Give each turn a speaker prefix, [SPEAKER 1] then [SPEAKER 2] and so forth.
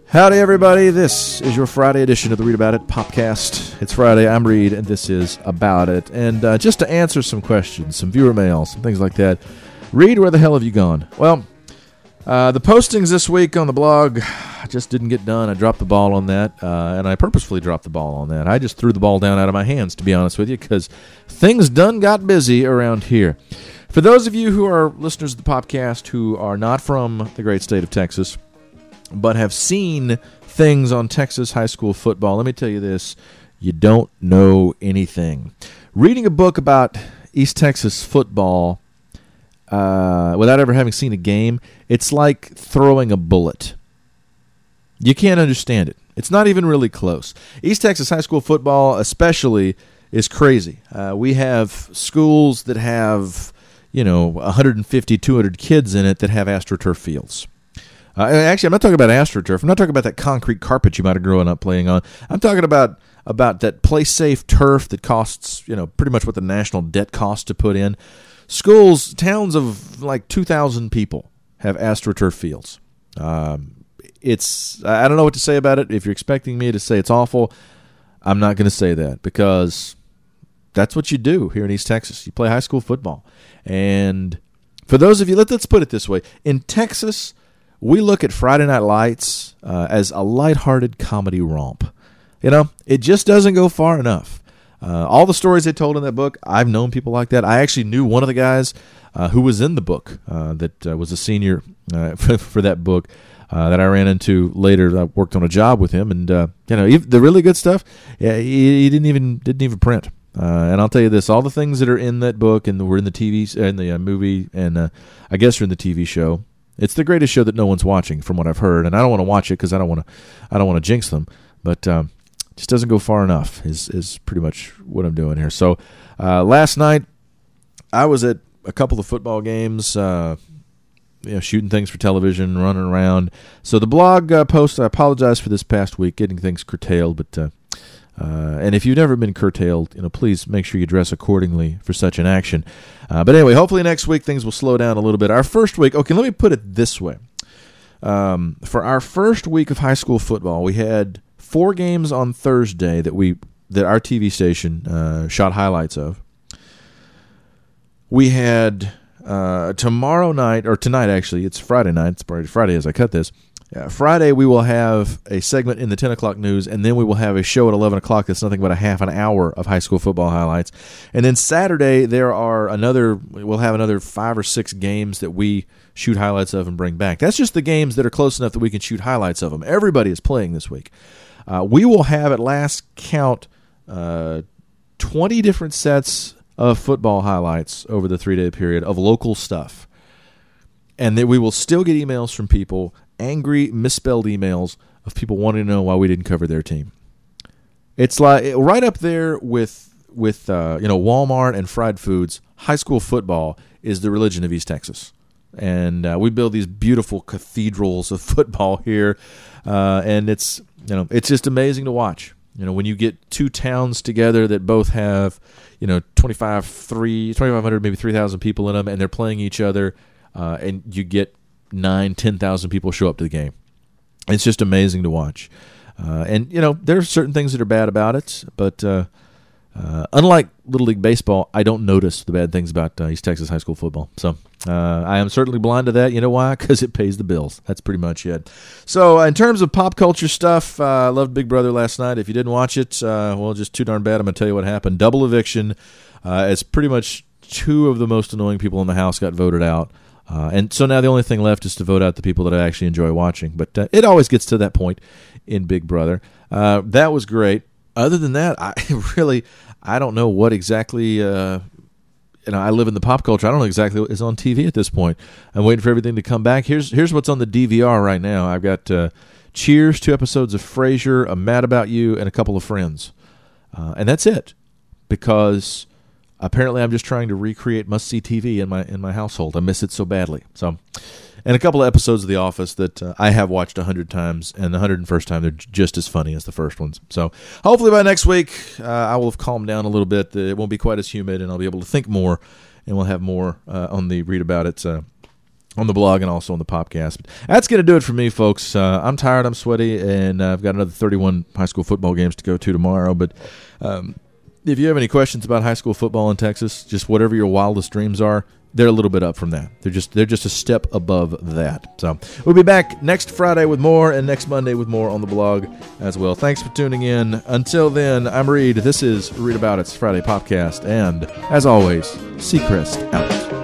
[SPEAKER 1] Howdy, everybody. This is your Friday edition of the Read About It Popcast. It's Friday. I'm Reed, and this is About It. And just to answer some questions, some viewer mail, some things like that. Reed, where the hell have you gone? Well, the postings this week on the blog just didn't get done. I dropped the ball on that, and I purposefully dropped the ball on that. I just threw the ball down out of my hands, to be honest with you, because things done got busy around here. For those of you who are listeners of the podcast who are not from the great state of Texas, but have seen things on Texas high school football, let me tell you this, you don't know anything. Reading a book about East Texas football without ever having seen a game, it's like throwing a bullet. You can't understand it. It's not even really close. East Texas high school football especially is crazy. We have schools that have, 150, 200 kids in it that have AstroTurf fields. Actually, I'm not talking about AstroTurf. I'm not talking about that concrete carpet you might have grown up playing on. I'm talking about that play-safe turf that costs, pretty much what the national debt costs to put in. Schools, towns of like 2,000 people have AstroTurf fields. I don't know what to say about it. If you're expecting me to say it's awful, I'm not going to say that because that's what you do here in East Texas. You play high school football. And for those of you, let's put it this way. In Texas, we look at Friday Night Lights as a lighthearted comedy romp. It just doesn't go far enough. All the stories they told in that book, I've known people like that. I actually knew one of the guys who was in the book that was a senior for that book that I ran into later. I worked on a job with him, and the really good stuff, he didn't even print. And I'll tell you this: all the things that are in that book and were in the TV, in the movie, and I guess are in the TV show. It's the greatest show that no one's watching, from what I've heard, and I don't want to watch it because I don't want to jinx them. But just doesn't go far enough. Is pretty much what I'm doing here. So last night I was at a couple of football games, shooting things for television, running around. So the blog post, I apologize for this past week getting things curtailed, but and if you've never been curtailed, please make sure you dress accordingly for such an action. But anyway, hopefully next week things will slow down a little bit. Our first week, okay, let me put it this way. For our first week of high school football, we had 4 games on Thursday that our TV station shot highlights of. We had tomorrow night, or tonight actually, it's Friday night, it's probably Friday as I cut this. Friday, we will have a segment in the 10 o'clock news, and then we will have a show at 11 o'clock that's nothing but a half an hour of high school football highlights. And then Saturday, we'll have another 5 or 6 games that we shoot highlights of and bring back. That's just the games that are close enough that we can shoot highlights of them. Everybody is playing this week. We will have, at last count, 20 different sets of football highlights over the 3-day period of local stuff. And then we will still get emails from people, angry, misspelled emails of people wanting to know why we didn't cover their team. It's like right up there with Walmart and fried foods. High school football is the religion of East Texas, and we build these beautiful cathedrals of football here, and it's just amazing to watch. When you get 2 towns together that both have 2,500, maybe 3,000 people in them, and they're playing each other, and you get 9,000-10,000 people show up to the game. It's just amazing to watch. And there are certain things that are bad about it, but unlike Little League Baseball, I don't notice the bad things about East Texas high school football. So I am certainly blind to that. You know why? Because it pays the bills. That's pretty much it. So in terms of pop culture stuff, I loved Big Brother last night. If you didn't watch it, just too darn bad. I'm going to tell you what happened. Double eviction. As pretty much 2 of the most annoying people in the house got voted out. And so now the only thing left is to vote out the people that I actually enjoy watching. But it always gets to that point in Big Brother. That was great. Other than that, I don't know what exactly, I live in the pop culture. I don't know exactly what is on TV at this point. I'm waiting for everything to come back. Here's what's on the DVR right now. I've got Cheers, 2 episodes of Frasier, a Mad About You, and a couple of Friends. And that's it. Because apparently I'm just trying to recreate must-see TV in my household. I miss it so badly. So, and a couple of episodes of The Office that I have watched 100 times, and the 101st time they're just as funny as the first ones. So hopefully by next week I will have calmed down a little bit. It won't be quite as humid, and I'll be able to think more, and we'll have more on the Read About It on the blog and also on the podcast. But that's going to do it for me, folks. I'm tired, I'm sweaty, and I've got another 31 high school football games to go to tomorrow. But if you have any questions about high school football in Texas, just whatever your wildest dreams are, they're a little bit up from that. They're just a step above that. So we'll be back next Friday with more, and next Monday with more on the blog as well. Thanks for tuning in. Until then, I'm Reed. This is Read About It's Friday Podcast, and as always, Seacrest out.